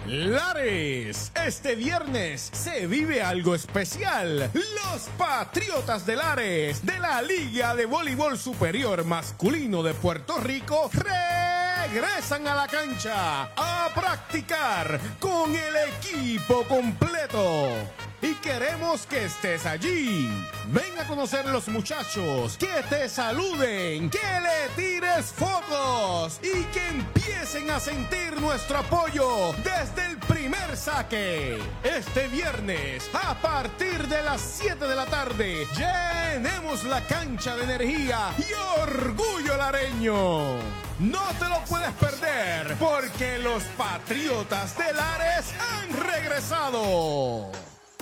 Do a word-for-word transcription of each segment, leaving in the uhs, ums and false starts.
Lares, este viernes se vive algo especial. Los Patriotas de Lares de la Liga de Voleibol Superior Masculino de Puerto Rico regresan a la cancha a practicar con el equipo completo. Y queremos que estés allí. Ven a conocer los muchachos, que te saluden, que le tires fotos y que empiecen a sentir nuestro apoyo desde el primer saque. Este viernes, a partir de las siete de la tarde, llenemos la cancha de energía y orgullo lareño. No te lo puedes perder, porque los Patriotas de Lares han regresado.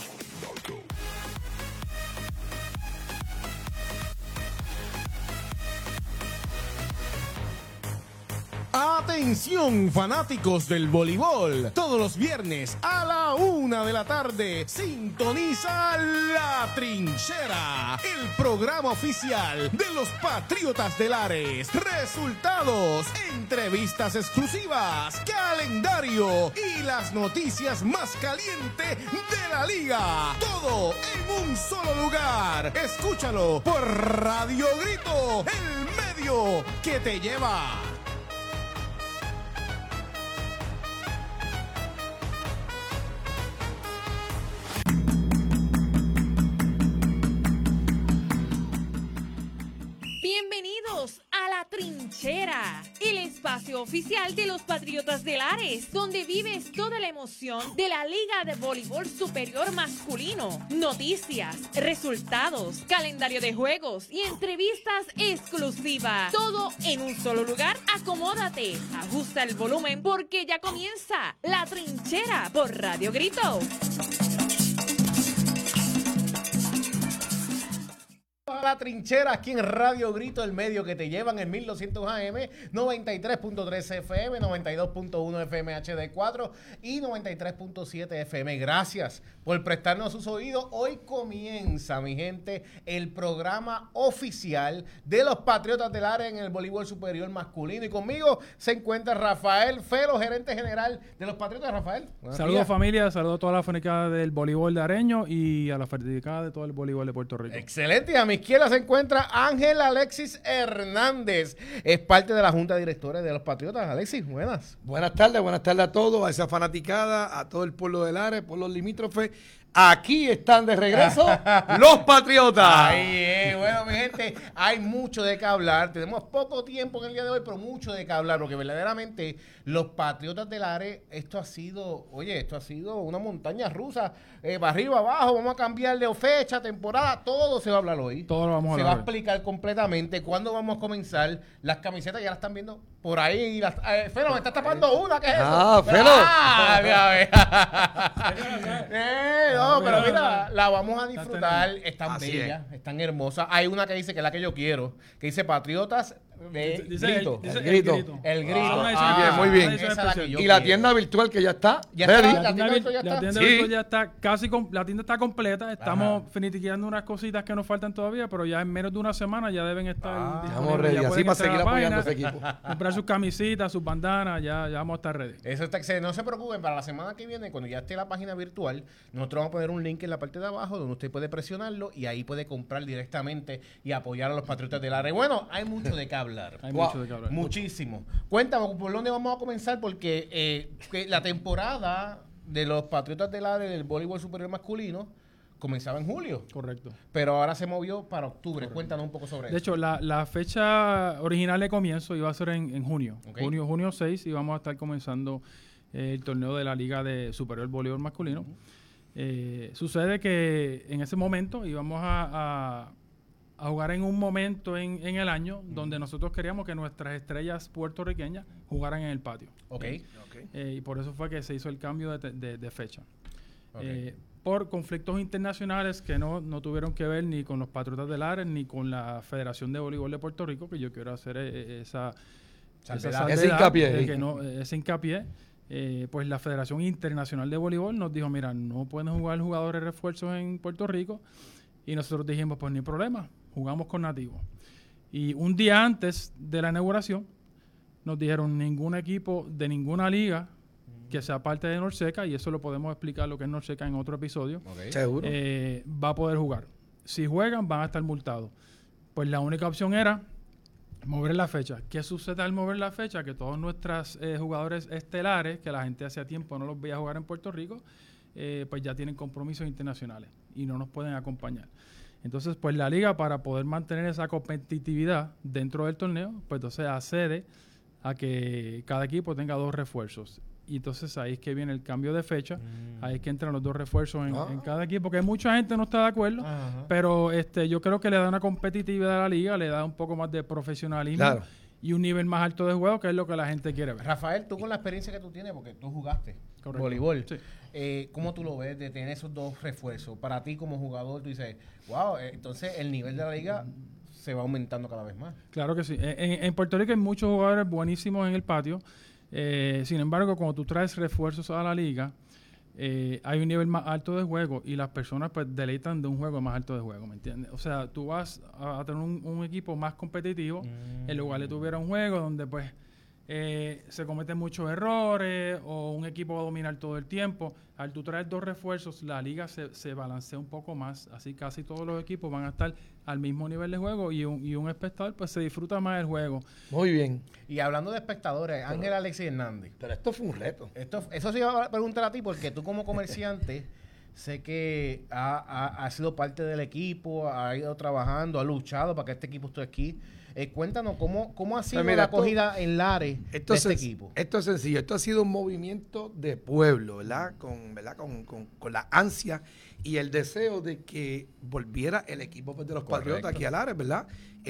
Atención, fanáticos del voleibol. Todos los viernes a la una de la tarde sintoniza La Trinchera, el programa oficial de los Patriotas de Lares. Resultados, entrevistas exclusivas, calendario y las noticias más calientes de la liga. Todo en un solo lugar. Escúchalo por Radio Grito, el medio que te lleva. Bienvenidos a La Trinchera, el espacio oficial de los Patriotas de Lares, donde vives toda la emoción de la Liga de Voleibol Superior Masculino. Noticias, resultados, calendario de juegos y entrevistas exclusivas. Todo en un solo lugar. Acomódate, ajusta el volumen porque ya comienza La Trinchera por Radio Grito. La Trinchera aquí en Radio Grito, el medio que te llevan en mil doscientos A M, noventa y tres punto tres F M, noventa y dos punto uno F M H D cuatro y noventa y tres punto siete F M. Gracias por prestarnos sus oídos. Hoy comienza, mi gente, el programa oficial de los Patriotas del Área en el voleibol superior masculino. Y conmigo se encuentra Rafael Felo, gerente general de los Patriotas. Rafael, saludos familia, saludos a toda la fanaticada del voleibol de Areño y a la fanaticada de todo el voleibol de Puerto Rico. Excelente. Y a mi izquierda se encuentra Ángel Alexis Hernández, es parte de la Junta de Directores de los Patriotas. Alexis, buenas. Buenas tardes, buenas tardes a todos, a esa fanaticada, a todo el pueblo del Lares, pueblos limítrofes. Aquí están de regreso los Patriotas. Ay, eh, bueno, mi gente, hay mucho de qué hablar. Tenemos poco tiempo en el día de hoy, pero mucho de qué hablar, porque verdaderamente los Patriotas del Lares, esto ha sido, oye, esto ha sido una montaña rusa, eh, para arriba, abajo, vamos a cambiar de fecha, temporada, todo se va a hablar hoy. Todo lo vamos a se hablar. Se va a explicar completamente cuándo vamos a comenzar. Las camisetas ya las están viendo por ahí. Las, eh, Felo, me estás tapando una, ¿qué es eso? Ah, Felo. Ah, mira, mira. eh, no, pero mira, la vamos a disfrutar. Están Así bellas, están hermosas. Hay una que dice que es la que yo quiero, que dice Patriotas de Dice Grito. El, dice El grito. el grito. El Grito. Ah, Ah, muy bien, muy bien. esa es la que yo Y la quiero. tienda virtual que ya está Ya ready. está. La tienda, virtual ya la está. tienda Sí. virtual ya está casi, com- la tienda está completa. Estamos Ajá. finitiqueando unas cositas que nos faltan todavía, pero ya en menos de una semana ya deben estar Ah, disponibles. Estamos ready, Ya así pueden para entrar a seguir la apoyando a ese página, equipo. comprar sus camisitas, sus bandanas, ya, ya vamos a estar ready. Eso está excelente. No se preocupen, para la semana que viene, cuando ya esté la página virtual, nosotros vamos a poner un link en la parte de abajo donde usted puede presionarlo y ahí puede comprar directamente y apoyar a los Patriotas del Área. Bueno, hay mucho de qué hablar. Hay Wow, mucho de qué hablar. Muchísimo. Cuéntame, ¿por dónde vamos a comenzar? Porque eh, que la temporada de los Patriotas del Área del voleibol superior masculino comenzaba en julio, Correcto. pero ahora se movió para octubre. Cuéntanos un poco sobre De eso. hecho, la, la fecha original de comienzo iba a ser en, en junio. Ok. Junio, junio seis, y vamos a estar comenzando eh, el torneo de la Liga de Superior Voleibol Masculino. Eh, sucede que en ese momento íbamos a, a, a jugar en un momento en, en el año donde nosotros queríamos que nuestras estrellas puertorriqueñas jugaran en el patio. Ok. Eh, y por eso fue que se hizo el cambio de, de- de fecha. Ok. Eh, por conflictos internacionales que no, no tuvieron que ver ni con los Patriotas del Lares ni con la Federación de Voleibol de Puerto Rico, que yo quiero hacer eh, esa, Salvedad. salvedad Ese hincapié. de que no, eh, ese hincapié. Eh, pues la Federación Internacional de Voleibol nos dijo, mira, no pueden jugar jugadores refuerzos en Puerto Rico. Y nosotros dijimos, pues ni problema, jugamos con nativos. Y un día antes de la inauguración, nos dijeron, ningún equipo de ninguna liga que sea parte de Norseca, y eso lo podemos explicar lo que es Norseca en otro episodio, Okay. Seguro. eh, va a poder jugar. Si juegan, van a estar multados. Pues la única opción era mover la fecha. ¿Qué sucede al mover la fecha? Que todos nuestros eh, jugadores estelares, que la gente hace tiempo no los veía jugar en Puerto Rico, eh, pues ya tienen compromisos internacionales y no nos pueden acompañar. Entonces, pues la liga, para poder mantener esa competitividad dentro del torneo, pues entonces accede a que cada equipo tenga dos refuerzos. Y entonces ahí es que viene el cambio de fecha, mm. ahí es que entran los dos refuerzos en, ah. en cada equipo, que mucha gente no está de acuerdo, Ajá. pero este yo creo que le da una competitividad a la liga, le da un poco más de profesionalismo Claro. y un nivel más alto de juego, que es lo que la gente quiere ver. Rafael, tú con la experiencia que tú tienes, porque tú jugaste Correcto. voleibol, Sí. eh, ¿cómo tú lo ves de tener esos dos refuerzos? Para ti como jugador, tú dices, wow, eh, entonces el nivel de la liga se va aumentando cada vez más. Claro que sí. En, en Puerto Rico hay muchos jugadores buenísimos en el patio. Eh, sin embargo, cuando tú traes refuerzos a la liga, eh, hay un nivel más alto de juego y las personas pues deleitan de un juego más alto de juego, ¿me entiendes? O sea, tú vas a, a tener un, un equipo más competitivo Mm. en lugar de tuviera un juego donde pues eh, se cometen muchos errores o un equipo va a dominar todo el tiempo. Al tú traer dos refuerzos, la liga se, se balancea un poco más, así casi todos los equipos van a estar al mismo nivel de juego y un, y un espectador pues se disfruta más del juego. Muy bien. Y hablando de espectadores, Ángel Alexis Hernández. Pero esto fue un reto. Esto, eso sí iba a preguntar a ti, porque tú como comerciante sé que ha, ha, ha sido parte del equipo, ha ido trabajando, ha luchado para que este equipo esté aquí. Eh, cuéntanos, ¿cómo, cómo ha sido Pues mira, la esto- acogida en Lares Esto, de es este senc- equipo? esto es sencillo. Esto ha sido un movimiento de pueblo, ¿verdad? Con, ¿verdad? Con, con, con la ansia y el deseo de que volviera el equipo pues, de los Correcto. Patriotas aquí a Lares, ¿verdad?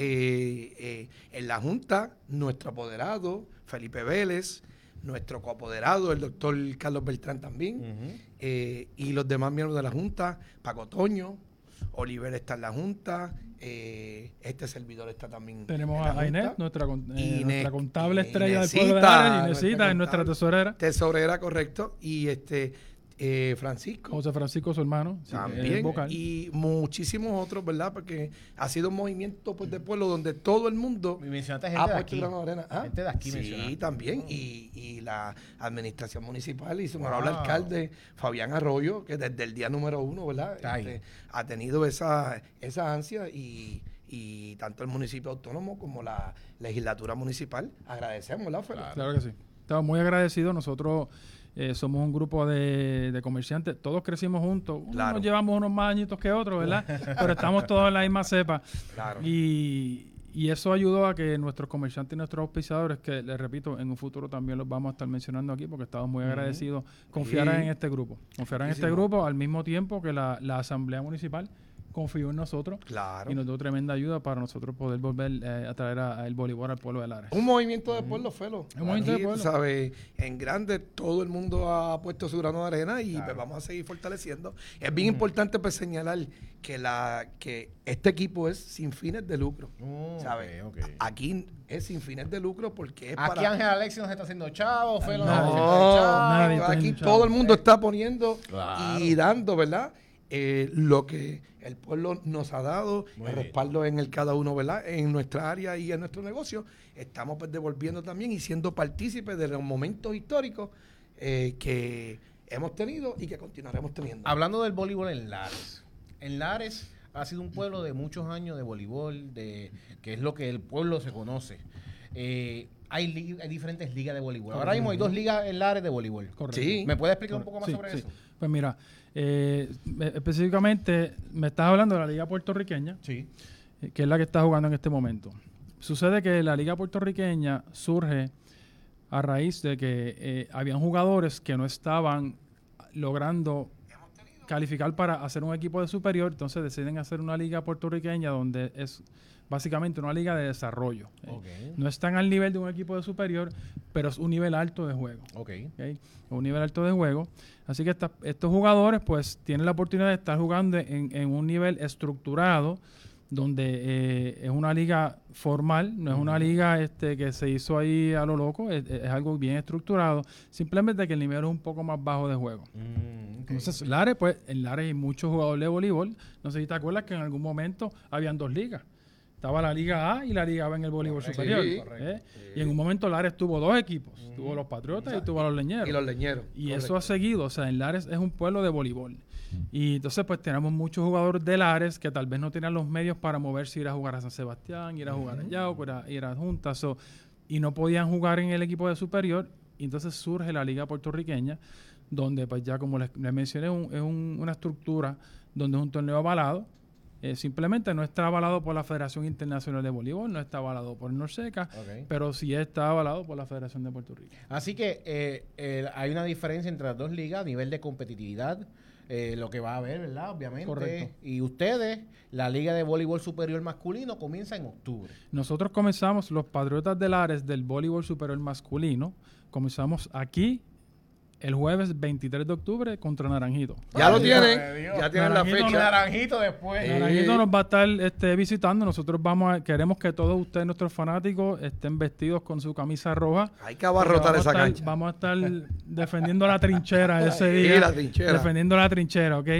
Eh, eh, en la Junta, nuestro apoderado, Felipe Vélez, nuestro coapoderado, el doctor Carlos Beltrán también, Ujú. eh, y los demás miembros de la Junta, Paco Toño, Oliver está en la Junta, eh, este servidor está también Tenemos en la a Inés, Junta. nuestra, con- eh, Inés- nuestra contable eh, estrella del Inesita, pueblo de Lares, nuestra Inesita, es nuestra contable. tesorera. Tesorera, correcto, y este eh, Francisco José Francisco, su hermano, sí, también, eh, vocal. y muchísimos otros, ¿verdad? Porque ha sido un movimiento pues, de pueblo donde todo el mundo Y mencionaste ha gente de puesto aquí. grano de arena. ¿Ah? Gente de aquí Sí, mencionaste. también, y, y la administración municipal y su honorable Wow. alcalde Fabián Arroyo, que desde el día número uno, ¿verdad? Está ahí. Este, ha tenido esa, esa ansia y, y tanto el municipio autónomo como la legislatura municipal agradecemos, ¿verdad, Felo? Claro que sí. Estamos muy agradecidos. Nosotros eh, somos un grupo de, de comerciantes. Todos crecimos juntos. Unos Claro. nos llevamos unos más añitos que otros, ¿verdad? Pero estamos todos en la misma cepa. Claro. Y, y eso ayudó a que nuestros comerciantes y nuestros auspiciadores, que les repito, en un futuro también los vamos a estar mencionando aquí porque estamos muy agradecidos, confiaran Sí. en este grupo. Confiaran en este Muchísimo. grupo al mismo tiempo que la, la Asamblea Municipal confió en nosotros Claro. y nos dio tremenda ayuda para nosotros poder volver eh, a traer a- a el voleibol al pueblo de Lares. Un movimiento de pueblo, Felo. Un movimiento de Aquí, tú pueblo. sabes, en grande todo el mundo ha puesto su grano de arena y Claro. pues, vamos a seguir fortaleciendo. Es bien importante pues, señalar que la que este equipo es sin fines de lucro. Mm, ¿Sabes? ok, ok. Aquí es sin fines de lucro porque es Aquí para... Ángel Alexis nos está haciendo chavo, Felo nos Nadie. está haciendo No, chavo. nadie está aquí haciendo todo chavo. el mundo está poniendo Claro. y dando, ¿verdad? Eh, lo que el pueblo nos ha dado, Muy el bien. respaldo en el cada uno, ¿verdad? En nuestra área y en nuestro negocio. Estamos pues devolviendo también y siendo partícipes de los momentos históricos eh, que hemos tenido y que continuaremos teniendo. Hablando del voleibol en Lares. En Lares ha sido un pueblo de muchos años de voleibol, de que es lo que el pueblo se conoce. Eh, hay, li- hay diferentes ligas de voleibol. Ahora mismo hay dos ligas en Lares de voleibol. Correcto. Sí. ¿Me puede explicar un poco más Sí, sobre sí. eso? Pues mira, eh, me- específicamente me estás hablando de la liga puertorriqueña, Sí. eh, que es la que está jugando en este momento. Sucede que la liga puertorriqueña surge a raíz de que eh, habían jugadores que no estaban logrando calificar para hacer un equipo de superior, entonces deciden hacer una liga puertorriqueña donde es básicamente una liga de desarrollo. ¿eh? Ok. No están al nivel de un equipo de superior, pero es un nivel alto de juego. Ok. ¿ok? Un nivel alto de juego. Así que esta- estos jugadores pues tienen la oportunidad de estar jugando en, en un nivel estructurado, donde eh, es una liga formal, no es una liga este, que se hizo ahí a lo loco, es, es algo bien estructurado, simplemente que el nivel es un poco más bajo de juego. Mm, ok. Entonces, Lares, pues, en Lares hay muchos jugadores de voleibol. No sé si te acuerdas que en algún momento habían dos ligas. estaba la Liga A y la Liga B en el voleibol Correcto. superior. Sí, ¿eh? Y en un momento Lares tuvo dos equipos, Ujú. tuvo los Patriotas y tuvo a los Leñeros. Y los leñeros. Y correcto. eso ha seguido, o sea, en Lares es un pueblo de voleibol. Y entonces pues tenemos muchos jugadores de Lares que tal vez no tenían los medios para moverse, ir a jugar a San Sebastián, ir a jugar a Yauco, ir a, ir a Junta, so, y no podían jugar en el equipo de superior. Y entonces surge la Liga Puertorriqueña, donde pues ya como les, les mencioné, un- es un- una estructura donde es un torneo avalado. Eh, simplemente no está avalado por la Federación Internacional de Voleibol, no está avalado por Norseca, Ok. pero sí está avalado por la Federación de Puerto Rico. Así que eh, eh, hay una diferencia entre las dos ligas a nivel de competitividad, eh, lo que va a haber, ¿verdad? Obviamente. Correcto. Y ustedes, la Liga de Voleibol Superior Masculino comienza en octubre. Nosotros comenzamos, los Patriotas de Lares del voleibol superior masculino, comenzamos aquí el jueves veintitrés de octubre contra Naranjito. Ya lo Ay, tienen, Dios mío. ya tienen la Naranjito, Y fecha. Naranjito después. Eh, Naranjito nos va a estar este, visitando. Nosotros vamos a, queremos que todos ustedes, nuestros fanáticos, estén vestidos con su camisa roja. Hay que abarrotar Porque esa vamos a estar- cancha. Vamos a estar defendiendo la trinchera ese Sí, día. la trinchera. Defendiendo la trinchera, ¿ok?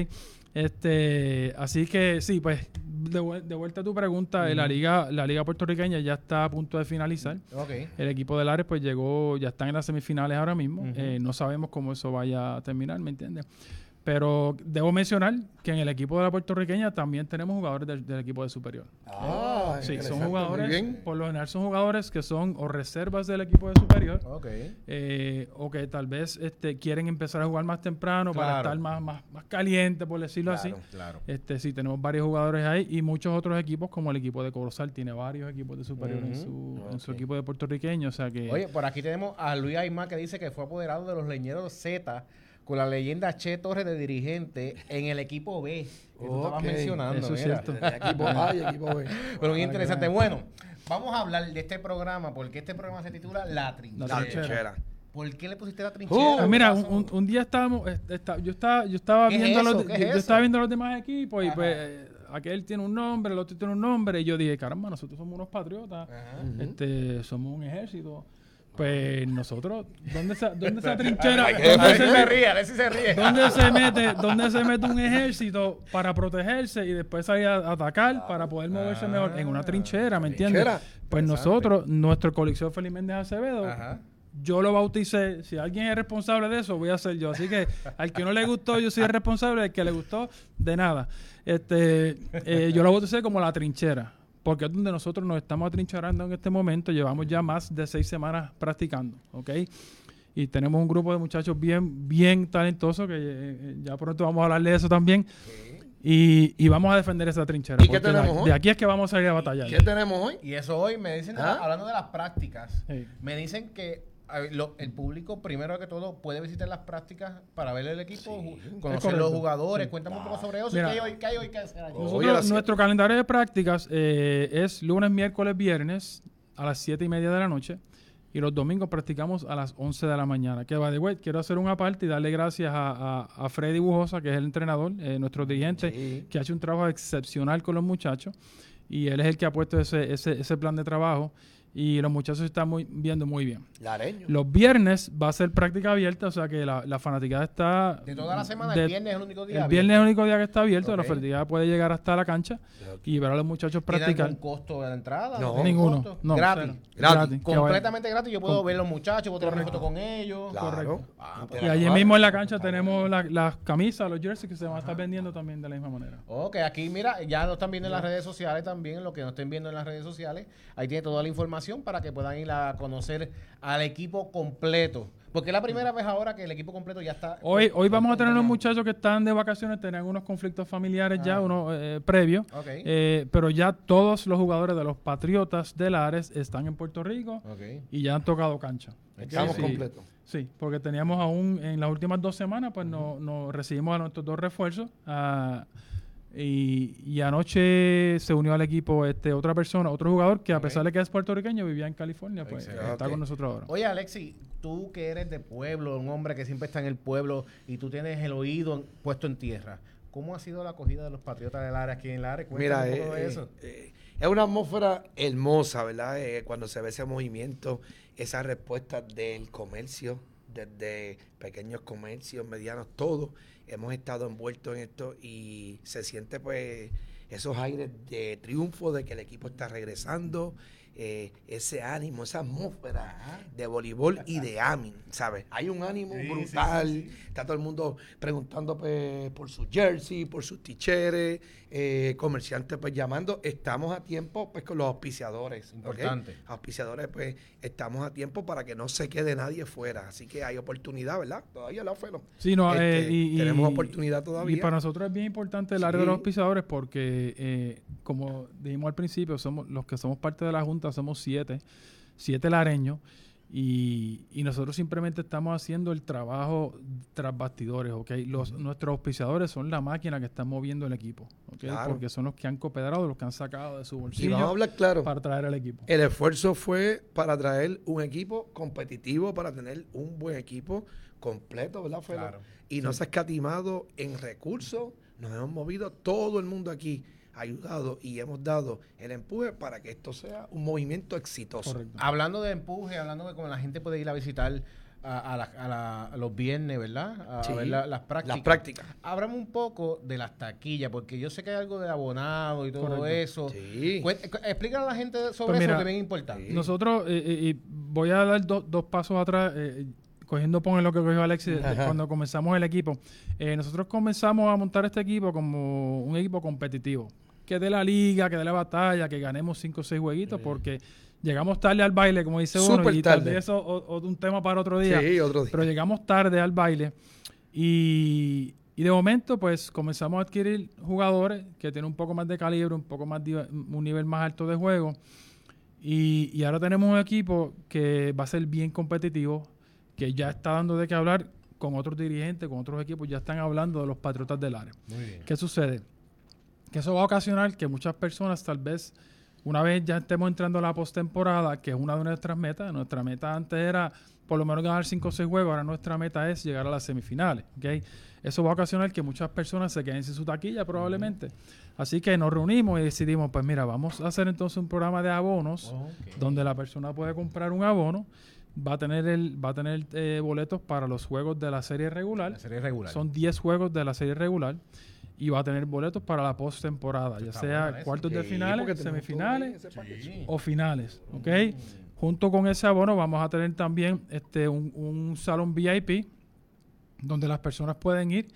Este, así que sí, pues de, vuel- de vuelta a tu pregunta, eh, la liga, la liga puertorriqueña ya está a punto de finalizar. Ok. El equipo de Lares pues llegó, ya están en las semifinales ahora mismo. Ujú. Eh, no sabemos cómo eso vaya a terminar, ¿me entiendes? Pero debo mencionar que en el equipo de la puertorriqueña también tenemos jugadores del, del equipo de superior. Ah, Sí, interesante, son muy jugadores, bien. por lo general son jugadores que son o reservas del equipo de superior, Ok. eh, o que tal vez este, quieren empezar a jugar más temprano para Claro. estar más, más, más caliente, por decirlo así. Claro. Claro. Este, sí, tenemos varios jugadores ahí y muchos otros equipos, como el equipo de Corozal, tiene varios equipos de superior en, Ujú. su, en su Ok. equipo de puertorriqueño, o sea que... Oye, por aquí tenemos a Luis Aymar que dice que fue apoderado de los Leñeros Z con la leyenda Che Torres de dirigente en el equipo B. Que tú estabas Ok, mencionando. eso es mira. cierto. De equipo A y equipo B. Pero muy interesante. Bueno, vamos a hablar de este programa porque este programa se titula La Trinchera. La La trinchera. trinchera. ¿Por qué le pusiste la trinchera? Uh, Ah, ¿Qué mira, un, pasó? un- un día estábamos, est- esta- yo estaba, yo estaba ¿Qué es viendo eso? los, ¿Qué es yo, yo eso? estaba viendo los demás equipos y Ajá. pues eh, aquel tiene un nombre, el otro tiene un nombre y yo dije, caramba, nosotros somos unos patriotas, Ajá. este, somos un ejército, pues nosotros, ¿dónde esa, dónde esa trinchera, A dónde ver se, si se ríe, a ver si se ríe. dónde se mete, dónde se mete un ejército para protegerse y después salir a atacar para poder moverse mejor en una trinchera, ¿me entiendes? Trinchera. Pues Interesante. nosotros, nuestro colección Félix Méndez Acevedo, Ajá. yo lo bauticé. Si alguien es responsable de eso, voy a ser yo. Así que al que no le gustó, yo soy el responsable. Al que le gustó, de nada. Este, eh, yo lo bauticé como la trinchera, porque es donde nosotros nos estamos atrincherando en este momento. Llevamos ya más de seis semanas practicando, ¿ok? Y tenemos un grupo de muchachos bien, bien talentosos, que eh, ya pronto vamos a hablar de eso también. Y, y vamos a defender esa trinchera. ¿Y qué porque de- tenemos hoy? de aquí es que vamos a salir a batallar. ¿Qué tenemos hoy? Y eso hoy me dicen, de la- ¿Ah? hablando de las prácticas, Sí. me dicen que a ver, lo- el público, primero que todo, puede visitar las prácticas para ver el equipo, ju- Es conocer correcto. los jugadores. Sí. Cuéntame un poco sobre eso. Mira. ¿Qué hay hoy, qué hay hoy que hacer allí? Oh. Nosotros, Hoy a las siete. nuestro calendario de prácticas eh, es lunes, miércoles, viernes a las siete y media de la noche y los domingos practicamos a las once de la mañana. Que va de way, quiero hacer una parte y darle gracias a, a, a Freddy Bujosa, que es el entrenador, eh, nuestro dirigente, Sí. que ha hecho un trabajo excepcional con los muchachos y él es el que ha puesto ese, ese, ese plan de trabajo y los muchachos están muy, viendo muy bien. Lareño. Los viernes va a ser práctica abierta, o sea que la, la fanaticada está... De toda la semana, de- el viernes es el único día. el viernes es el único día que está abierto, la Ok. fanaticada puede llegar hasta la cancha y ver a los muchachos ¿Tiene practicar. algún costo de la entrada? No. ¿Tiene Ninguno. costo? No, Gratis. cero. Gratis. Que vaya- Completamente gratis. Yo puedo Com- ver los muchachos, puedo tener una foto con ellos. Claro. Correcto. Ah, Y pues, allí Vale. mismo en la cancha tenemos la- las camisas, los jerseys que se van a estar vendiendo también de la misma manera. Ok, aquí mira, ya lo están viendo en las redes sociales también, lo que no estén viendo en las redes sociales, ahí tiene toda la información para que puedan ir a conocer al equipo completo. Porque es la primera vez ahora que el equipo completo ya está... Hoy, hoy vamos a tener unos entrenando. muchachos que están de vacaciones, tenían unos conflictos familiares ya, Ah. unos eh, previos, Ok. eh, pero ya todos los jugadores de los Patriotas de Lares están en Puerto Rico Ok. y ya han tocado cancha. Estamos Sí. completos. Sí, porque teníamos aún en las últimas dos semanas, pues nos no recibimos a nuestros dos refuerzos. ah, y, y anoche se unió al equipo este otra persona, otro jugador que a Ok. pesar de que es puertorriqueño, vivía en California, pues Excelente. está Ok. con nosotros ahora. Oye, Alexi, tú que eres de pueblo, un hombre que siempre está en el pueblo y tú tienes el oído en- puesto en tierra, ¿cómo ha sido la acogida de los Patriotas del área aquí en el área? Mira, Cuéntame un poco eh, de eh, eso. eh, es una atmósfera hermosa, ¿verdad? Eh, cuando se ve ese movimiento, esa respuesta del comercio, desde pequeños comercios, medianos, todos hemos estado envueltos en esto y se siente pues esos aires de triunfo de que el equipo está regresando, eh, ese ánimo, esa atmósfera Ajá. de voleibol y de Amin, ¿sabes? Hay un ánimo sí, brutal, sí, sí, sí. Está todo el mundo preguntando pues, por sus jersey, por sus t-shirts, eh, comerciantes pues llamando. Estamos a tiempo pues con los auspiciadores. Importante. ¿Okay? Auspiciadores pues estamos a tiempo para que no se quede nadie fuera, así que hay oportunidad, ¿verdad? Todavía la fueron. Sí, no, este, eh, y, tenemos y, oportunidad todavía. Y para nosotros es bien importante el área sí. de los auspiciadores porque, eh, como dijimos al principio, somos los que somos parte de la Junta, somos siete, siete lareños, y, y nosotros simplemente estamos haciendo el trabajo tras bastidores, ¿ok? Los, uh-huh. Nuestros auspiciadores son la máquina que está moviendo el equipo, ¿ok? Claro. Porque son los que han cooperado, los que han sacado de su bolsillo y vamos a hablar claro, para traer al equipo. El esfuerzo fue para traer un equipo competitivo, para tener un buen equipo completo, ¿verdad, Felo? Claro. Y sí. no se ha escatimado en recursos, nos hemos movido todo el mundo aquí, ayudado y hemos dado el empuje para que esto sea un movimiento exitoso. Correcto. Hablando de empuje, hablando de cómo la gente puede ir a visitar a, a, la, a, la, a los viernes, ¿verdad? A, sí, a ver la, las prácticas. Las prácticas. Hablamos un poco de las taquillas, porque yo sé que hay algo de abonado y todo Correcto. Eso. Sí. Explícale a la gente sobre pues mira, eso, que es bien importante. Sí. Nosotros, eh, eh, voy a dar do, dos pasos atrás, eh, cogiendo por lo que cogió Alexis de, cuando comenzamos el equipo. Eh, nosotros comenzamos a montar este equipo como un equipo competitivo. Que de la liga, que de la batalla, que ganemos cinco o seis jueguitos, sí. porque llegamos tarde al baile, como dice uno, Super y tarde. tal vez eso o, o un tema para otro día. Sí, otro día. Pero llegamos tarde al baile y, y de momento pues comenzamos a adquirir jugadores que tienen un poco más de calibre, un poco más de, un nivel más alto de juego y, y ahora tenemos un equipo que va a ser bien competitivo, que ya está dando de qué hablar con otros dirigentes, con otros equipos, ya están hablando de los Patriotas del Área. Muy bien. ¿Qué sucede? Que eso va a ocasionar que muchas personas tal vez una vez ya estemos entrando a la postemporada, que es una de nuestras metas, nuestra meta antes era por lo menos ganar cinco o seis juegos, ahora nuestra meta es llegar a las semifinales, ¿okay? Eso va a ocasionar que muchas personas se queden sin su taquilla probablemente. Uh-huh. Así que nos reunimos y decidimos, pues mira, vamos a hacer entonces un programa de abonos, oh, okay. donde la persona puede comprar un abono, va a tener el va a tener eh, boletos para los juegos de la serie regular. La serie regular. Son diez juegos de la serie regular. Y va a tener boletos para la postemporada, ya sea bueno cuartos sí, de finales, semifinales sí. o finales, ¿ok? Mm. Junto con ese abono vamos a tener también este un, un salón V I P donde las personas pueden ir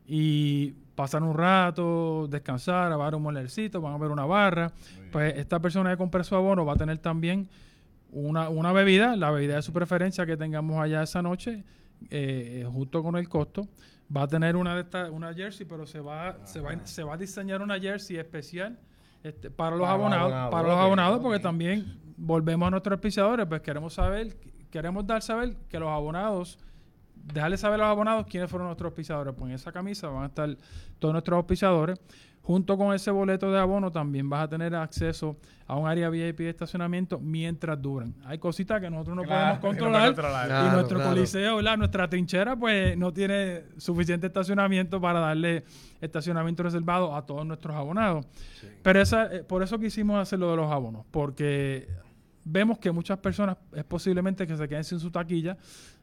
y pasar un rato, descansar, a ver un molercito, van a ver una barra. Pues esta persona que compre su abono va a tener también una, una bebida, la bebida de su preferencia que tengamos allá esa noche, eh, junto con el costo. Va a tener una de estas, una jersey, pero se va, se va, se va a diseñar una jersey especial este, para los para abonados, abonado, para los okay, abonados, okay. porque también volvemos a nuestros auspiciadores, pues queremos saber, queremos dar saber que los abonados, dejarles saber a los abonados quiénes fueron nuestros auspiciadores. Pues en esa camisa van a estar todos nuestros auspiciadores. Junto con ese boleto de abono también vas a tener acceso a un área V I P de estacionamiento mientras duran. Hay cositas que nosotros no claro, podemos controlar, no controlar. Claro, y nuestro claro. coliseo, ¿verdad? Nuestra trinchera pues no tiene suficiente estacionamiento para darle estacionamiento reservado a todos nuestros abonados. Sí. Pero esa, eh, por eso quisimos hacer lo de los abonos, porque vemos que muchas personas es posiblemente que se queden sin su taquilla,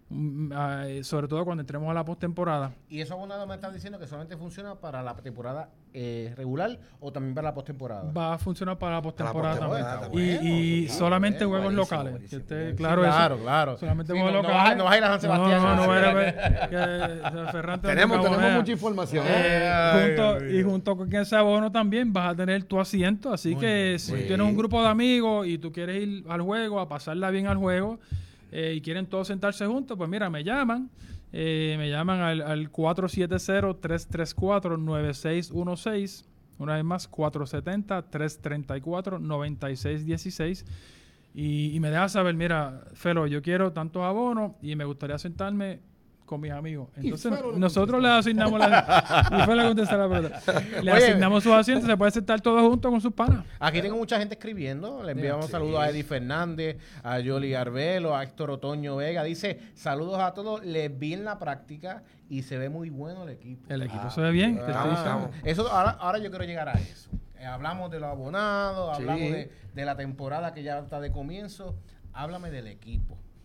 Uh, sobre todo cuando entremos a la postemporada. ¿Y eso abonado me están diciendo que solamente funciona para la temporada eh, regular o también para la postemporada? Va a funcionar para la postemporada también. Bueno, y y bueno, solamente bueno, juegos buenísimo, locales. buenísimo, Que buenísimo. claro, sí, claro, eso, claro. Solamente sí, juegos no, locales. No vas a ir a San Sebastián. No, no, no, no, no, Ferrante tenemos, tenemos mucha información. Eh, junto, y junto con ese abono también vas a tener tu asiento. Así muy que bien, si tienes un grupo de amigos y tú quieres ir al juego, a pasarla bien al juego, Eh, y quieren todos sentarse juntos, pues mira, me llaman, eh, me llaman al, al cuatro siete cero, tres tres cuatro, nueve seis uno seis, una vez más, cuatro siete cero, tres tres cuatro, nueve seis uno seis, y, y me deja saber, mira, Felo, yo quiero tantos abonos y me gustaría sentarme con mis amigos. Entonces nosotros le asignamos la, y fue la contestar la pregunta. Le Oye, asignamos sus asientos, se puede sentar todos juntos con sus panas. Aquí tengo mucha gente escribiendo. Le enviamos sí. saludos a Eddie Fernández, a Yoli Arbelo, a Héctor Otoño Vega. Dice, saludos a todos, les vi en la práctica y se ve muy bueno el equipo. El equipo ah, se ve bien. Ah, eso, ahora, ahora yo quiero llegar a eso. Eh, hablamos de los abonados, sí. hablamos de, de la temporada que ya está de comienzo. Háblame del equipo.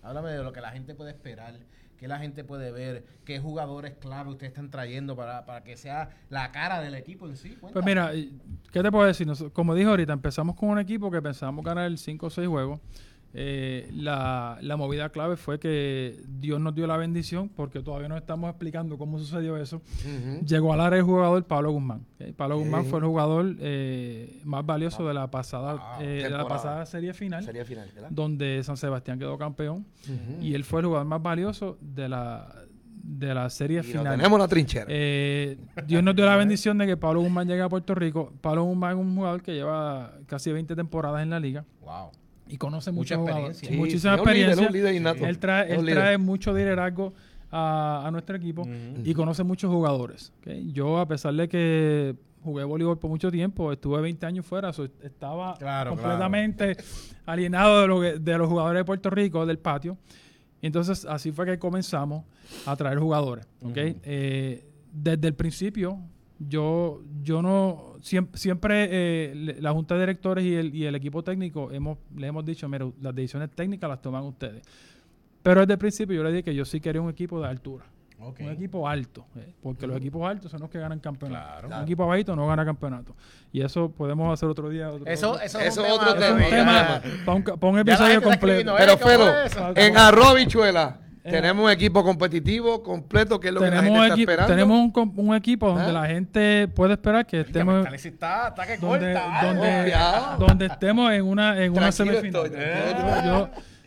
Háblame de lo que la gente puede esperar, qué la gente puede ver, qué jugadores clave ustedes están trayendo para, para que sea la cara del equipo en sí. Cuéntame. Pues mira, ¿qué te puedo decir? Nos, como dije ahorita, empezamos con un equipo que pensábamos ganar cinco o seis juegos. Eh, la, la movida clave fue que Dios nos dio la bendición, porque todavía no estamos explicando cómo sucedió eso. Uh-huh. Llegó al área el jugador Pablo Guzmán. ¿Okay? Pablo okay. Guzmán fue el jugador eh, más valioso de la pasada ah, eh, de la pasada serie final, serie final donde San Sebastián quedó campeón. Uh-huh. Y él fue el jugador más valioso de la de la serie y final. Tenemos la trinchera. Eh, Dios nos dio la bendición de que Pablo Guzmán llegue a Puerto Rico. Pablo Guzmán es un jugador que lleva casi veinte temporadas en la liga. Wow. Y conoce mucha mucho experiencia. Sí, muchísima experiencia. Un líder, un líder él trae, él trae mucho liderazgo a, a nuestro equipo uh-huh. y conoce muchos jugadores. ¿Okay? Yo, a pesar de que jugué voleibol por mucho tiempo, estuve veinte años fuera, so, estaba claro, completamente claro. alienado de, lo que, de los jugadores de Puerto Rico, del patio. Y entonces, así fue que comenzamos a traer jugadores. ¿Okay? Uh-huh. eh, desde el principio, yo, yo no... Siempre, siempre eh, la Junta de Directores y el, y el equipo técnico hemos, le hemos dicho, mira, las decisiones técnicas las toman ustedes. Pero desde el principio yo le dije que yo sí quería un equipo de altura. Okay. Un equipo alto. Eh, porque uh-huh. los equipos altos son los que ganan campeonatos. Claro, claro. Un equipo bajito no gana campeonato. Y eso podemos hacer otro día. Otro, eso, otro. eso, eso es otro tema. tema. tema para un, pa un episodio completo. Pero, Felo, en arroz bichuela. Eh, tenemos un equipo competitivo, completo, que es lo que la gente está equi- esperando. Tenemos un, un equipo donde ¿Ah? la gente puede esperar que estemos... Está, está que donde, corta, donde, donde estemos en una, en una semifinal. Estoy, eh, yo,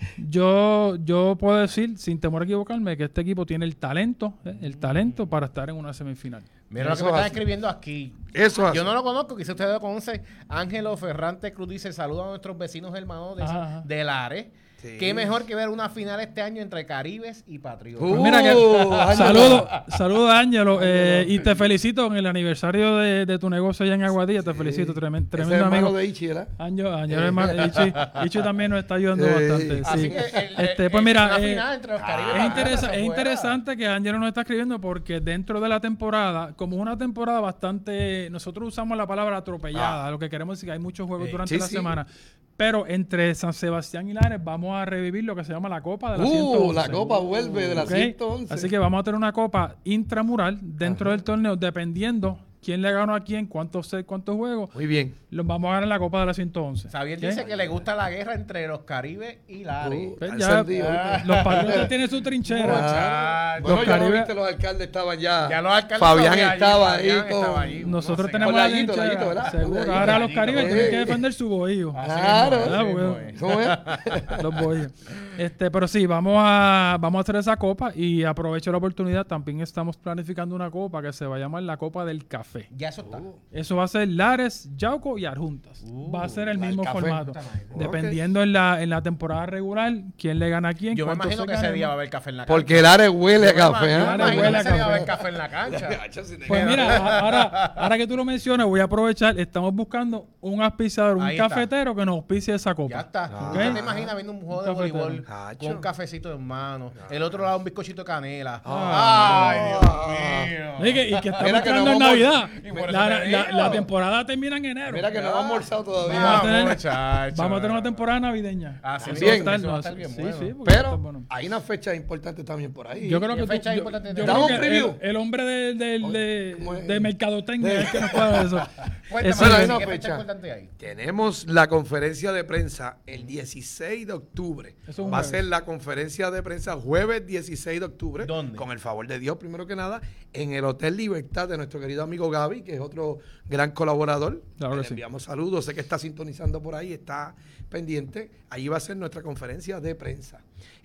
yo, yo puedo decir, sin temor a equivocarme, que este equipo tiene el talento, eh, el talento para estar en una semifinal. Mira lo que me están escribiendo aquí. Eso Yo no lo conozco, quizás ustedes lo conocen. Ángelo Ferrante Cruz dice: saluda a nuestros vecinos hermanos de, de Lares. Sí. Qué mejor que ver una final este año entre Caribes y Patriotas. Uh, Mira que, saludos, saludo, Ángelo, eh, y te felicito en el aniversario de, de tu negocio allá en Aguadilla. Te felicito, sí. tremendo, tremendo es amigo. de Ichi, ¿verdad? Ángelo, Ángelo eh. hermano, Ichi, Ichi también nos está ayudando eh. bastante. Así sí. que el, este, pues mira, una eh, final entre los Caribes es, interesa es interesante que Ángelo nos está escribiendo, porque dentro de la temporada, como es una temporada bastante, nosotros usamos la palabra atropellada, ah. lo que queremos decir que hay muchos juegos eh. durante sí, la sí. semana. Pero entre San Sebastián y Lares vamos a revivir lo que se llama la Copa de la uh, ciento once. La Copa vuelve de la ¿Okay? ciento once. Así que vamos a tener una Copa intramural dentro Ajá. del torneo, dependiendo quién le ganó a quién, cuántos cuántos juegos. Muy bien. Los vamos a ganar en la Copa de la ciento once. Xavier ¿Qué? dice que le gusta la guerra entre los Caribes y Lares. Uh, pues ya, ya, los Patriotas tienen su trinchera. Ah, bueno, los ya Caribes, no viste, los alcaldes estaban ya. Ya los alcaldes Fabián estaba ahí. Fabián con, estaba allí. Nosotros no sé, tenemos la trinchera. Seguro. Ahora los Caribes tienen que defender su bohío. Claro. Ah, bueno. ¿Cómo es? Los bohíos. Este, pero sí, vamos a, vamos a hacer esa copa y aprovecho la oportunidad. También estamos planificando una copa que se va a llamar la Copa del Café. Ya eso está. Uh. Eso va a ser Lares, Yauco y Adjuntas. Uh, va a ser el mismo café. formato. Dependiendo okay. en la en la temporada regular, quién le gana a quién. Yo me imagino que ese día va a haber café en la cancha. Porque Lares huele a café. Yo ¿eh? me imagino que ese día va a haber café en la cancha. Pues mira, ahora, ahora que tú lo mencionas, voy a aprovechar. Estamos buscando un auspiciador, un Ahí cafetero está. que nos auspicie esa copa. Ya está. Ah. ¿Tú te imaginas viendo un juego un de voleibol con un cafecito en mano? Ah. El otro lado un bizcochito de canela. Ah. Ay, Dios mío. Y que, y que estamos entrando en Navidad. La, la, la, la temporada termina en enero. Mira que no hemos almorzado todavía. Vamos a tener, vamos a tener una temporada navideña. Ah, sí, bien. Va a estar, va a estar bien sí, bueno. sí, pero bueno. hay una fecha importante también por ahí. Yo creo que fecha tú, importante yo, yo ¿Damos creo que preview? el, el hombre de, de, de, de, de mercadotecnia es que nos puede dar eso. Cuéntame, hay ¿qué una fecha fecha importante hay? Tenemos la conferencia de prensa el dieciséis de octubre. Eso Va a jueves. ser la conferencia de prensa jueves dieciséis de octubre. ¿Dónde? Con el favor de Dios, primero que nada, en el Hotel Libertad de nuestro querido amigo Gaby, que es otro gran colaborador. Claro Le que sí. enviamos saludos, sé que está sintonizando por ahí, está pendiente. Allí va a ser nuestra conferencia de prensa.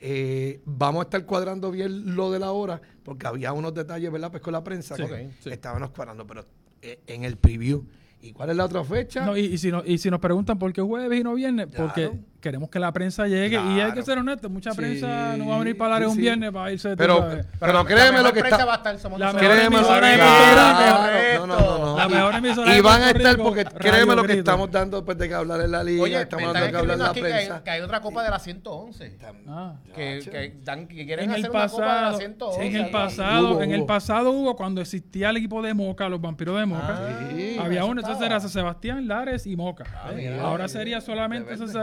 Eh, vamos a estar cuadrando bien lo de la hora, porque había unos detalles, ¿verdad? Pues con la prensa Sí, que okay, sí. estábamos cuadrando, pero eh, en el preview. ¿Y cuál es la otra fecha? No, y, y, si no, y si nos preguntan por qué jueves y no viernes, Claro. porque queremos que la prensa llegue Claro. y hay que ser honesto, mucha Sí, prensa no va a venir para Lares sí, un sí. viernes para irse. Pero, tú sabes. pero, la créeme mejor lo que prensa está. va a estar, somos La nosotros. mejor Créeme lo emisora que de claro, Puerto Rico. no, no, no, no. La Y- mejor emisora Y de van a Puerto estar Rico, porque Radio créeme lo que Grito. estamos dando pues de que hablar en la liga, Oye, me estamos están dando que hablar en escribiendo la aquí que hay, prensa. que hay otra copa de la ciento once. Ah. Que, que, dan- que quieren En hacer el una copa de la pasado, ciento once. en el ahí. pasado, Hubo, en el hubo. pasado hubo cuando existía el equipo de Moca, los vampiros de Moca. Ah, Sí. Había eso uno, entonces estaba. era San Sebastián, Lares y Moca. Ah, ¿eh? mira, Ahora de sería verde, solamente de San verde. Sebastián y Lares.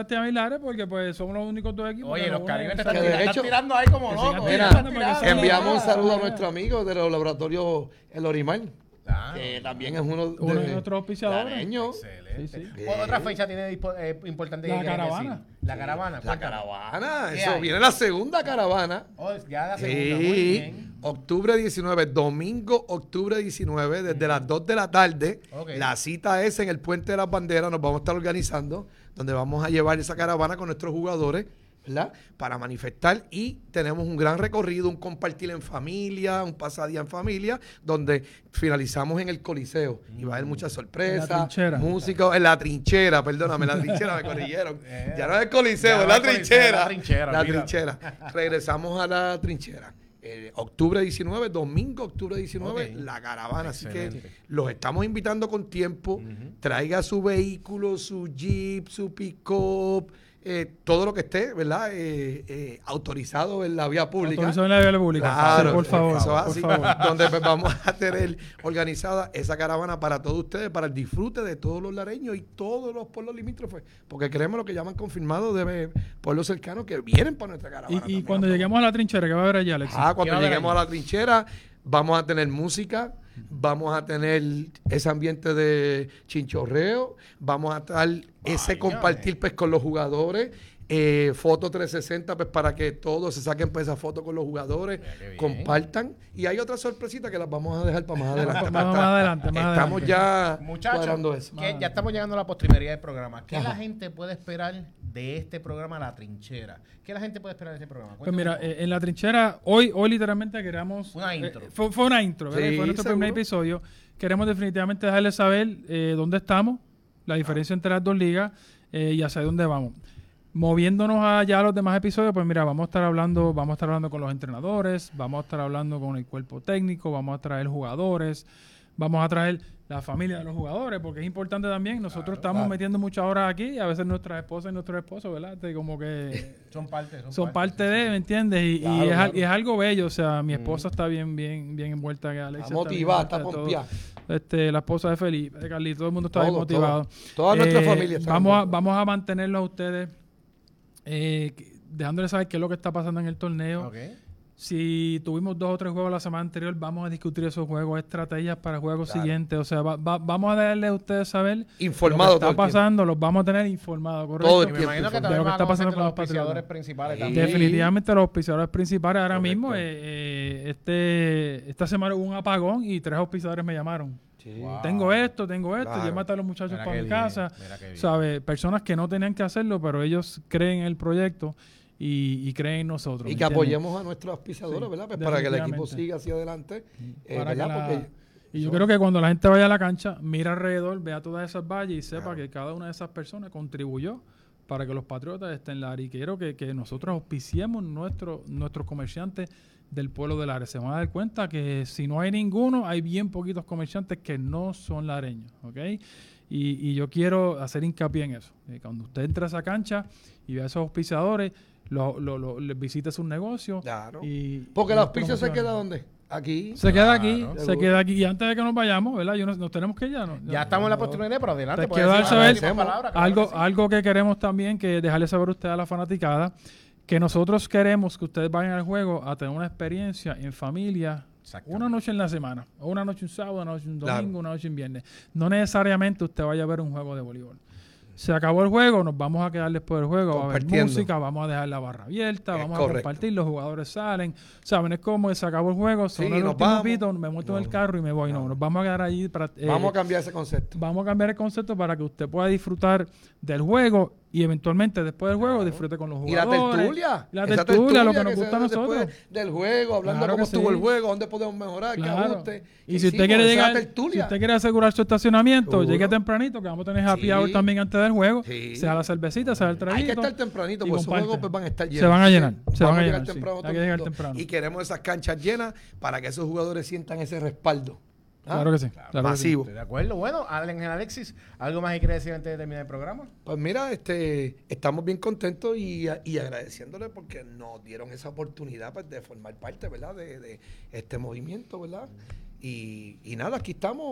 Lares porque pues somos los únicos dos equipos. Oye, que los nos Caribes te unen. están, Que de tirando, hecho- están tirando ahí como que sigan locos. tirando, están porque tirando. son- enviamos un Ah, saludo a ah, nuestro amigo de los laboratorios El Orimar, Ah, que también es uno, Uno de nuestros auspiciadores. lareño. excelente. Sí, sí. ¿Cuál otra fecha tiene dispo- eh, importante? La que quieras caravana. decir? La caravana. La cuéntame. caravana, ¿Qué eso hay? viene la segunda caravana. Oh, ya la segunda, muy Sí, bien. octubre diecinueve, domingo octubre diecinueve, desde las dos de la tarde. Ok. La cita es en el Puente de las Banderas, nos vamos a estar organizando, donde vamos a llevar esa caravana con nuestros jugadores, ¿verdad? Para manifestar, y tenemos un gran recorrido, un compartir en familia, un pasadía en familia, donde finalizamos en el Coliseo. Y va a haber muchas En la sorpresas, trinchera. música, en la trinchera, perdóname, en la trinchera me corrigieron. Eh, Ya no es el Coliseo, ya es no la es el Coliseo, trinchera. es la trinchera, La mira. trinchera. Regresamos a la trinchera. Eh, octubre diecinueve, domingo, octubre diecinueve, Ok. la caravana. Así Excelente. que los estamos invitando con tiempo. Traiga su vehículo, su Jeep, su pick-up, eh, todo lo que esté, ¿verdad? Eh, eh, autorizado en la vía pública. Autorizado en la vía pública. Claro, Sí, por favor, eso es por así, favor. donde pues, vamos a tener organizada esa caravana para todos ustedes, para el disfrute de todos los lareños y todos los pueblos limítrofes, porque queremos lo que llaman confirmado de pueblos cercanos que vienen para nuestra caravana. Y, y también. cuando lleguemos a la trinchera, ¿qué va a haber allá, Alexis? Ah, ¿Qué cuando va a haber lleguemos allí? a la trinchera, vamos a tener música, vamos a tener ese ambiente de chinchorreo, vamos a estar ese Váyame. compartir pues con los jugadores, eh, foto trescientos sesenta pues para que todos se saquen pues esa foto con los jugadores, Mira qué bien. compartan, y hay otra sorpresita que las vamos a dejar para más adelante. Más- más adelante, más Estamos adelante. ya Muchachos, cuadrando eso. que ya estamos llegando a la postrimería del programa. ¿Qué Ajá. la gente puede esperar de este programa La Trinchera? ¿Qué la gente puede esperar de este programa? Pues Cuéntame mira, un poco. eh, en la trinchera, hoy hoy literalmente queremos... Una eh, intro. fue, fue una intro, ¿verdad? Sí, Fue nuestro seguro. primer episodio. Queremos definitivamente dejarles saber eh, dónde estamos, la diferencia entre las dos ligas eh, y hacia dónde vamos. Moviéndonos allá a los demás episodios, pues mira, vamos a estar hablando, vamos a estar hablando con los entrenadores, vamos a estar hablando con el cuerpo técnico, vamos a traer jugadores, vamos a traer la familia de los jugadores, porque es importante también. Nosotros estamos claro. metiendo muchas horas aquí y a veces nuestras esposas y nuestros esposos, ¿verdad? Este, como que son parte, son, son parte de, ¿me entiendes? Y, y Claro, es, al- claro. y es algo bello. O sea, mi esposa está bien, bien, bien envuelta. Que Alexia Está bien motivada, envuelta, está todo. pompeada. Este, la esposa de Felipe, de Carlito, todo el mundo está bien Todo, motivado. todo. Toda nuestra Eh, familia está Vamos a, envuelta. vamos a mantenerlo a ustedes, eh, que- dejándoles saber qué es lo que está pasando en el torneo. Ok. Si tuvimos dos o tres juegos la semana anterior, vamos a discutir esos juegos, estrategias para juegos Claro. siguientes. O sea, va- va- vamos a darle a ustedes saber Informado lo que todo está el tiempo. pasando, los vamos a tener informados, ¿correcto? Todo el Y me tiempo imagino que informado. también De lo que van a está pasando conocer con los los auspiciadores Patriotas. principales Sí. también. Definitivamente los auspiciadores principales. Ahora Correcto. mismo, eh, eh, este, esta semana hubo un apagón y tres auspiciadores me llamaron. Sí. Wow. Tengo esto, tengo esto, Claro. llévate a los muchachos Mira para qué mi bien, casa. mira qué bien. ¿Sabes? Personas que no tenían que hacerlo, pero ellos creen en el proyecto y, y creen en nosotros. Y ¿me que entiendes? apoyemos a nuestros auspiciadores, Sí, ¿verdad? Pues para que el equipo definitivamente. siga hacia adelante. eh, Para que ¿verdad? la- Porque y yo son- creo que cuando la gente vaya a la cancha, mira alrededor, vea todas esas valles y sepa Claro. que cada una de esas personas contribuyó para que los Patriotas estén en la área. Y quiero que, que nosotros auspiciemos nuestro, nuestros comerciantes del pueblo del área. Se van a dar cuenta que si no hay ninguno, hay bien poquitos comerciantes que no son lareños, ¿ok? Y, y yo quiero hacer hincapié en eso. Que cuando usted entra a esa cancha y ve a esos auspiciadores, lo, lo, lo- les visite sus negocios. Claro. Y, Porque y el los auspicio se promocione. queda ¿dónde? Aquí. Se queda aquí, Claro. se Seguro. queda aquí. Y antes de que nos vayamos, ¿verdad? Yo nos, nos tenemos que ir ya, ¿no? Ya estamos en la postrimería, pero adelante. Te puedes quiero dar decir saber las últimas palabras, claro algo, que sí. algo que queremos también, que dejarle saber a usted a la fanaticada, que nosotros queremos que ustedes vayan al juego a tener una experiencia en familia, Exactamente. una noche en la semana, o una noche un sábado, una noche un domingo, Claro. una noche en viernes. No necesariamente usted vaya a ver un juego de voleibol. Se acabó el juego, nos vamos a quedar después del juego, va a haber Compartiendo. música, vamos a dejar la barra abierta, Es vamos correcto. a compartir, los jugadores salen. Saben, es como se acabó el juego, son Sí, el nos último vamos. pito, me monto en el No. carro y me voy. No, No. nos vamos a quedar allí para... eh, Vamos a cambiar ese concepto. Vamos a cambiar el concepto para que usted pueda disfrutar del juego y eventualmente después del juego disfrute con los Y la jugadores. tertulia. La esa tertulia, lo que tertulia nos se gusta a da después nosotros. del juego, hablando Claro cómo que estuvo sí. el juego, dónde podemos mejorar, qué Claro. ajuste. Y qué si usted hicimos, quiere esa llegar, tertulia. si usted quiere asegurar su estacionamiento, Seguro. llegue tempranito, que vamos a tener happy Sí. hour también antes del juego. Sí. Sea la cervecita, sea el traguito. Hay que estar tempranito, y porque esos comparte. juegos pues, van a estar llenos. Se van a llenar, Sí, se van vamos a llegar llenar, sí. temprano Hay todo que el llegar mundo. temprano. Y queremos esas canchas llenas para que esos jugadores sientan ese respaldo. ¿Ah? Claro que sí. claro que sí. Masivo. Estoy de acuerdo. Bueno, Ángel Alexis, ¿algo más que quiere decir antes de terminar el programa? Pues mira, este, estamos bien contentos y, y agradeciéndole porque nos dieron esa oportunidad pues, de formar parte, ¿verdad? De, de este movimiento, ¿verdad? Y, y nada, aquí estamos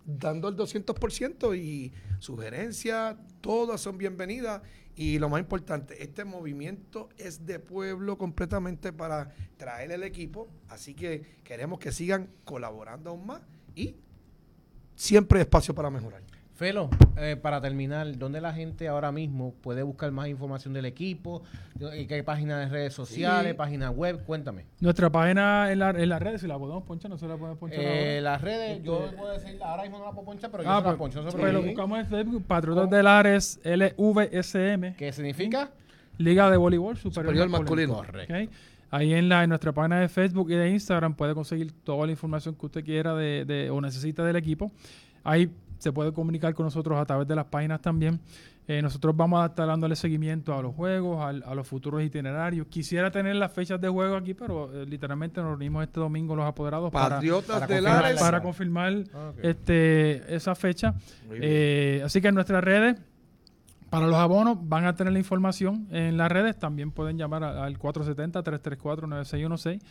dando el doscientos por ciento y sugerencias, todas son bienvenidas. Y lo más importante, este movimiento es de pueblo completamente para traer el equipo, así que queremos que sigan colaborando aún más y siempre hay espacio para mejorar. Felo, eh, para terminar, ¿dónde la gente ahora mismo puede buscar más información del equipo? ¿Qué página de redes sociales, Sí. página web? Cuéntame. Nuestra página en, la, en las redes, si la podemos ponchar, no se la podemos ponchar Eh, ahora. las redes, yo Este- puedo decir, ahora mismo no la puedo ponchar, pero yo Ah, se pues, las poncho. No se pues lo preocupe. buscamos en Facebook, Patriotas ¿Cómo? de Lares, L V S M, ¿Qué significa? Liga de Voleibol Superior, Superior Masculino. masculino. Correcto. Ok. Ahí en, la, en nuestra página de Facebook y de Instagram puede conseguir toda la información que usted quiera de, de, o necesita del equipo. Ahí se puede comunicar con nosotros a través de las páginas también. Eh, nosotros vamos a estar dándole seguimiento a los juegos, al- a, los futuros itinerarios. Quisiera tener las fechas de juego aquí, pero eh, literalmente nos reunimos este domingo los apoderados para, Patriotas para de confirmar Lares. para confirmar Ok. este, esa fecha. Muy bien. Eh, así que en nuestras redes, para los abonos, van a tener la información en las redes. También pueden llamar a- al cuatro siete cero, tres tres cuatro, nueve seis uno seis.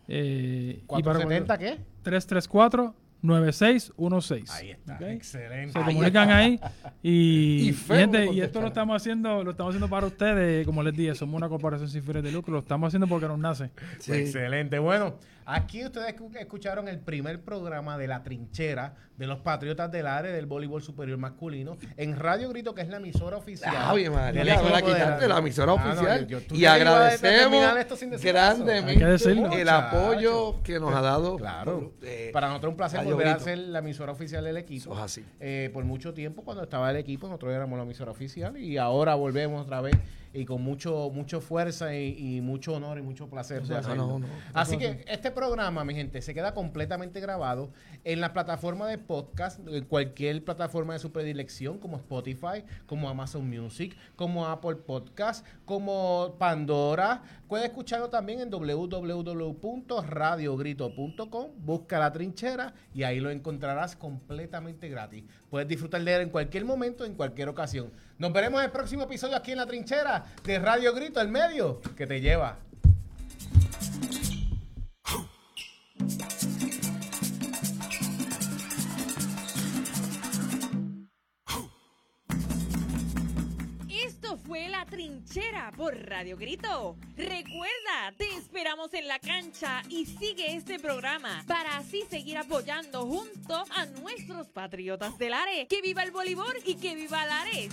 Eh, y para ¿cuatrocientos setenta qué? tres tres cuatro, nueve seis uno seis. Ahí está, ¿Ok? excelente. Se Ahí comunican ahí y, Y y feo gente, lo y esto lo contestará. estamos haciendo lo estamos haciendo para ustedes, como les dije, somos una corporación sin fines de lucro, lo estamos haciendo porque nos nace. Sí. Excelente. Bueno, aquí ustedes escu- escucharon el primer programa de La Trinchera de los Patriotas del Área del Voleibol Superior Masculino en Radio Grito, que es la emisora oficial. Ave María, del me la equipo de quitaste, la emisora Ah, no, oficial. yo- yo- tú Y te ibas a agradecemos terminar esto sin decir eso. Hay que grandemente decirlo. el Muchacho. apoyo que nos ha dado. Claro. eh, Para nosotros un placer Radio volver a Grito. ser la emisora oficial del equipo. Eso es así. Eh, por mucho tiempo, cuando estaba el equipo, nosotros éramos la emisora oficial y ahora volvemos otra vez y con mucho mucho fuerza y, y mucho honor y mucho placer de No, hacerlo. no, no. Así que este programa, mi gente, se queda completamente grabado en la plataforma de podcast, en cualquier plataforma de su predilección, como Spotify, como Amazon Music, como Apple Podcast, como Pandora. Puede escucharlo también en w w w punto radio grito punto com. Busca La Trinchera y ahí lo encontrarás completamente gratis. Puedes disfrutar de él en cualquier momento, en cualquier ocasión. Nos veremos en el próximo episodio aquí en La Trinchera de Radio Grito, el medio que te lleva. Esto fue La Trinchera por Radio Grito. Recuerda, te esperamos en la cancha y sigue este programa para así seguir apoyando junto a nuestros Patriotas del Lares. ¡Que viva el voleibol y que viva Lares!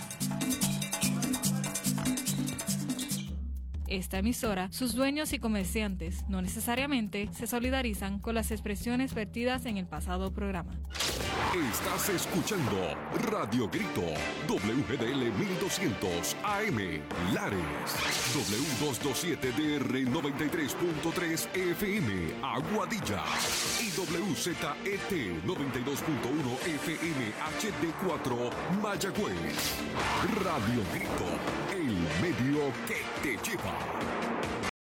Esta emisora, sus dueños y comerciantes no necesariamente se solidarizan con las expresiones vertidas en el pasado programa. Estás escuchando Radio Grito, W G D L mil doscientos A M, Lares, W doscientos veintisiete D R noventa y tres punto tres F M, Aguadilla, y W Z E T noventa y dos punto uno F M H D cuatro, Mayagüez. Radio Grito, el medio que te lleva.